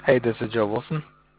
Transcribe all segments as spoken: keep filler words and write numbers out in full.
Hey, this is Joe Wilson.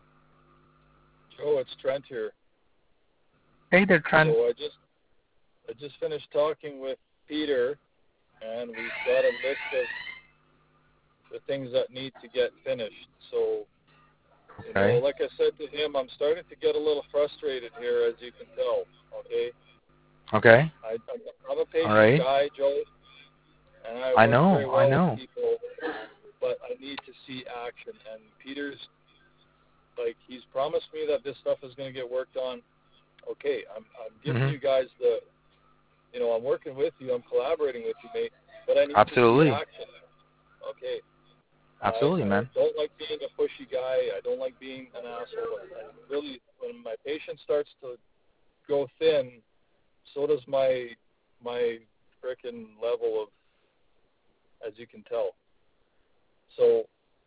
Joe, it's Trent here. Hey there, Trent. So I just I just finished talking with Peter, and we've got a list of the things that need to get finished. So, you Okay. know, like I said to him, I'm starting to get a little frustrated here, as you can tell. Okay. Okay. I, I'm a patient All right. guy, Joe, and I I work know. very I well know. with people, but I need to see action. And Peter's like, he's promised me that this stuff is going to get worked on. Okay, I'm I'm giving Mhm. you guys the, you know, I'm working with you, I'm collaborating with you, mate, but I need to see Absolutely. action. Okay. I, Absolutely, I man. don't like being a pushy guy. I don't like being an asshole. And really, when my patience starts to go thin, so does my my frickin' level of, as you can tell. So,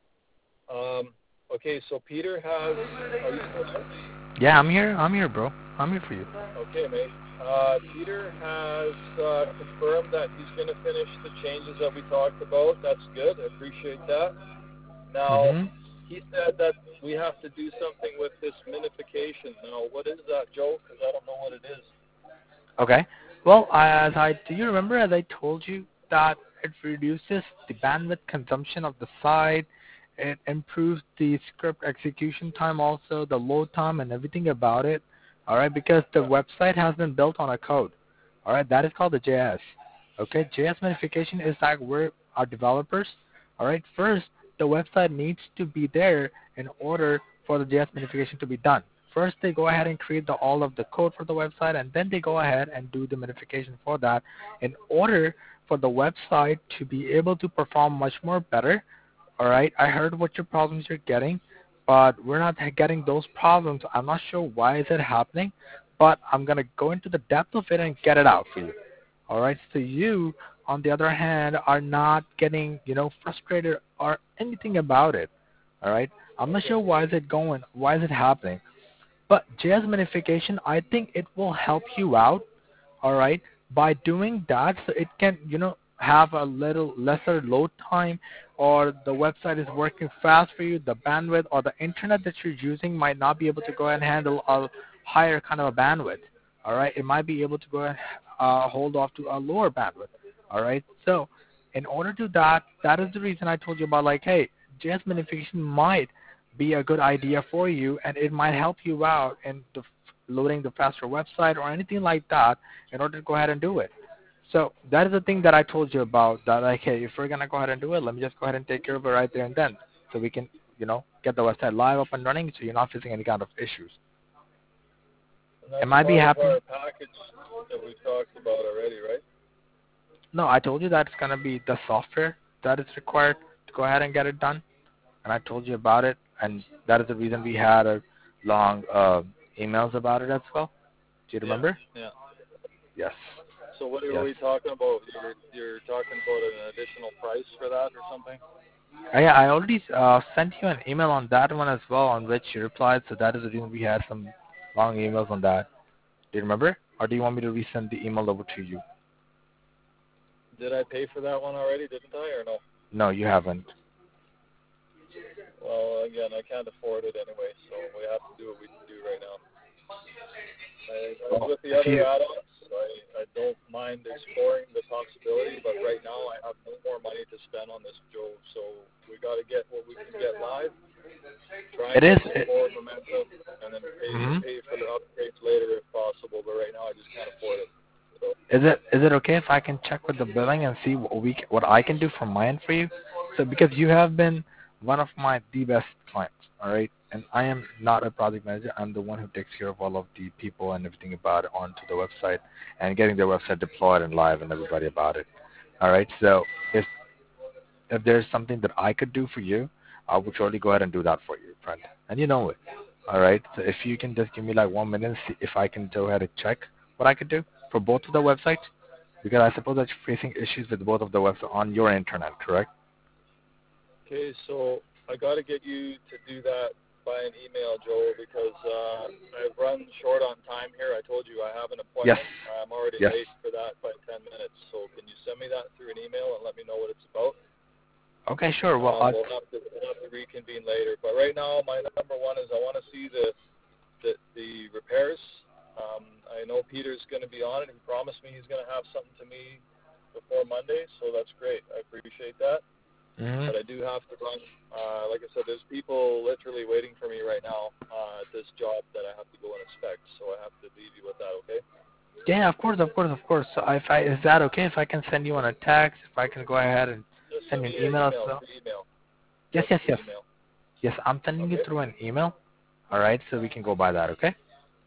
um, okay, so Peter has, are you still there? Yeah, I'm here. I'm here, bro. I'm here for you. Okay, mate. Uh, Peter has uh, confirmed that he's going to finish the changes that we talked about. That's good. I appreciate that. Now, Mhm. he said that we have to do something with this minification. Now, what is that, Joe? Because I don't know what it is. Okay. Well, as I do you remember as I told you that it reduces the bandwidth consumption of the site. It improves the script execution time, also the load time and everything about it. All right, because the Yeah. website has been built on a code. All right, that is called the J S. Okay, J S modification is like we're our developers. All right, first the website needs to be there in order for the J S modification to be done. First, they go ahead and create the, all of the code for the website, and then they go ahead and do the modification for that in order for the website to be able to perform much more better. All right, I heard what your problems you're getting, but we're not getting those problems. I'm not sure why is it happening, but I'm gonna go into the depth of it and get it out for you. All right, so you, on the other hand, are not getting, you know, frustrated or anything about it. All right, I'm not Okay. sure why is it going, why is it happening. But J S minification, I think it will help you out, all right, by doing that so it can, you know, have a little lesser load time or the website is working fast for you, the bandwidth or the internet that you're using might not be able to go and handle a higher kind of a bandwidth, all right. It might be able to go and uh, hold off to a lower bandwidth, all right. So in order to that, that is the reason I told you about like, hey, J S minification might be a good idea for you, and it might help you out in the, loading the faster website or anything like that in order to go ahead and do it. So that is the thing that I told you about. That like, hey, if we're gonna go ahead and do it, let me just go ahead and take care of it right there and then, so we can, you know, get the website live up and running, so you're not facing any kind of issues. And It that's might be part of happening. our package that we talked about already, right? No, I told you that it's gonna be the software that is required to go ahead and get it done, and I told you about it, and that is the reason we had a long uh, emails about it as well. Do you Yeah. remember? Yeah. Yes. So what are Yes. we talking about? You're you're talking about an additional price for that or something? Uh, yeah, I already uh, sent you an email on that one as well, on which you replied. So that is the reason we had some long emails on that. Do you remember, or do you want me to resend the email over to you? Did I pay for that one already? Didn't I or no? No, you haven't. Well, again, I can't afford it anyway, so we have to do what we can do right now. I, as Well, with the if other you, add-ons, I, I don't mind exploring the possibility, but right now I have no more money to spend on this, Joe. So we got to get what we can get live, try it and is. get some It, more momentum, and then pay hmm pay for the upgrades later if possible. But right now I just can't afford it. So Is it is it okay if I can check with the billing and see what we c- what I can do from my end for you? So because you have been one of my the best clients, all right, and I am not a project manager. I'm the one who takes care of all of the people and everything about it onto the website and getting the website deployed and live and everybody about it. All right. So if if there's something that I could do for you, I would surely go ahead and do that for you, friend. And you know it. All right. So if you can just give me like one minute, and see if I can go ahead and check what I could do for both of the websites, because I suppose that you're facing issues with both of the websites on your internet, correct? okay, so I got to get you to do that by an email, Joe, because uh, I've run short on time here. I told you I have an Yes. appointment. I'm already Yes. late for that by ten minutes. So can you send me that through an email and let me know what it's about? Okay, sure. Well, Um, uh, we'll have to we'll have to reconvene later. But right now, my number one is I want to see the the, the repairs. Um, I know Peter's going to be on it. He promised me he's going to have something to me before Monday, so that's great. I appreciate that. mhm. But I do have to run. Uh, like I said, there's people literally waiting for me right now uh, at this job that I have to go and inspect, so I have to leave you with that, okay? Yeah, of course, of course, of course. So if I is that okay? If I can send you on a text, if I can go ahead and Just send send you an me an email as email well. through email. Yes, Yep, yes, through yes, email. yes. I'm sending you Okay? through an email. All right, so we can go by that. Okay.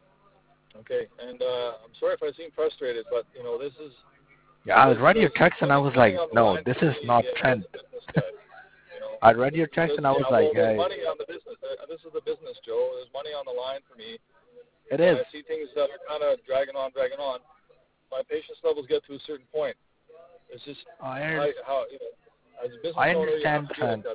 Okay. And uh, I'm sorry if I seem frustrated, but, you know, this is Yeah, the I was writing your business, text and I money, was money like, on the no, line this for is me not as Trent. a business guy, you know. I read your text There's, and I was yeah, like, well, there's hey, money on the business. Uh, This is the business, Joe. There's money on the line for me. it When is. I see things that are kind of dragging on, dragging on, my patience levels get to a certain point. It's just I how, under- how you know, as a business I owner, you have understand, to deal with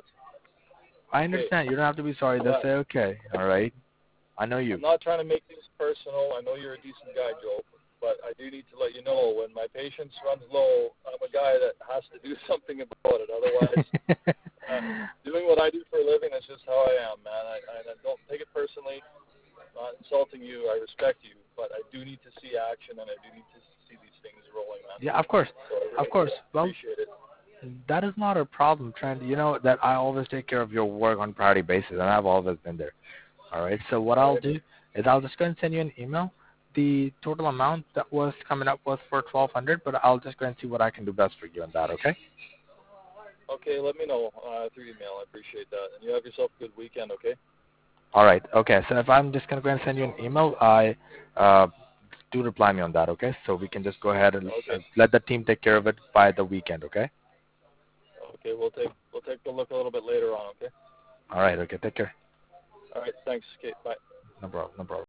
Trent. that. I Okay, understand. You don't have to be sorry. That's but okay. All right. I know I'm you. not trying to make things personal. I know you're a decent guy, Joe, but I do need to let you know when my patience runs low, I'm a guy that has to do something about it. Otherwise, uh, doing what I do for a living is just how I am, man. I, I don't take it personally. I'm not insulting you. I respect you, but I do need to see action, and I do need to see these things rolling, man. Yeah, of course, So I of really course. Well, appreciate it. that is not a problem, Trent. You know that I always take care of your work on priority basis, and I've always been there. All right. So what All I'll right. do is I'll just go and send you an email. The total amount that was coming up was for twelve hundred, but I'll just go and see what I can do best for you on that. Okay. Okay, let me know uh, through email. I appreciate that. And you have yourself a good weekend, okay? All right. Okay. So if I'm just gonna go and send you an email, I uh, do reply me on that. Okay. So we can just go ahead and Okay. uh, let the team take care of it by the weekend. Okay. Okay, we'll take we'll take a look a little bit later on, okay? All right. Okay. Take care. All right, thanks. Okay, bye. No problem. No problem.